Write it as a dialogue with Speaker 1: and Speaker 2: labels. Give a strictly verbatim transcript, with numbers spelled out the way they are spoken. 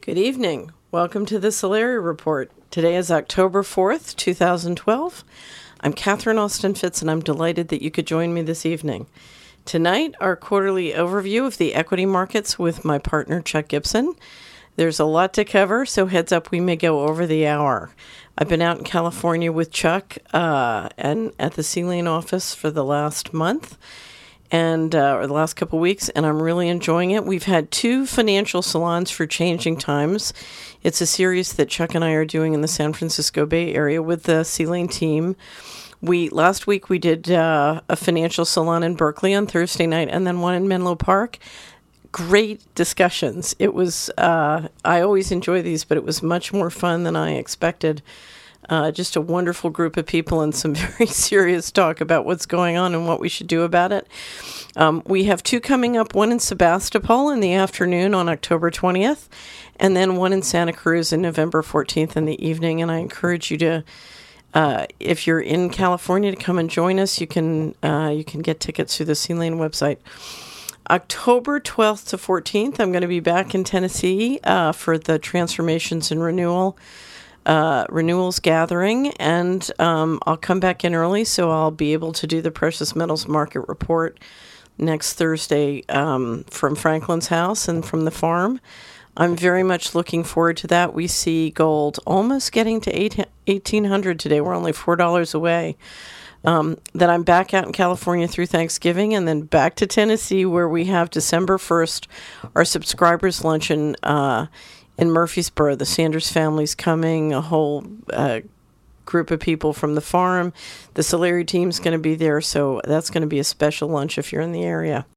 Speaker 1: Good evening. Welcome to the Solari Report. Today is October fourth, two thousand twelve. I'm Catherine Austin Fitz, and I'm delighted that you could join me this evening. Tonight, our quarterly overview of the equity markets with my partner, Chuck Gibson. There's a lot to cover, so heads up, we may go over the hour. I've been out in California with Chuck uh, and at the Selene office for the last month. and uh, or the last couple of weeks, and I'm really enjoying it. We've had two financial salons for changing times. It's a series that Chuck and I are doing in the San Francisco Bay Area with the Selene team. We last week we did uh, a financial salon in Berkeley on Thursday night, and then one in Menlo Park. Great discussions. It was. Uh, I always enjoy these, but it was much more fun than I expected. Uh, just a wonderful group of people and some very serious talk about what's going on and what we should do about it. Um, we have two coming up, one in Sebastopol in the afternoon on October twentieth, and then one in Santa Cruz in November fourteenth in the evening. And I encourage you to, uh, if you're in California, to come and join us. You can uh, you can get tickets through the Selene website. October twelfth to fourteenth, I'm going to be back in Tennessee uh, for the Transformations and Renewal Uh, renewals gathering, and um, I'll come back in early, so I'll be able to do the precious metals market report next Thursday um, from Franklin's house and from the farm. I'm very much looking forward to that. We see gold almost getting to eighteen hundred today. We're only four dollars away. Um, then I'm back out in California through Thanksgiving, and then back to Tennessee, where we have December first, our subscribers luncheon uh in Murfreesboro. The Sanders family's coming, a whole uh, group of people from the farm. The Solari team's going to be there, so that's going to be a special lunch if you're in the area.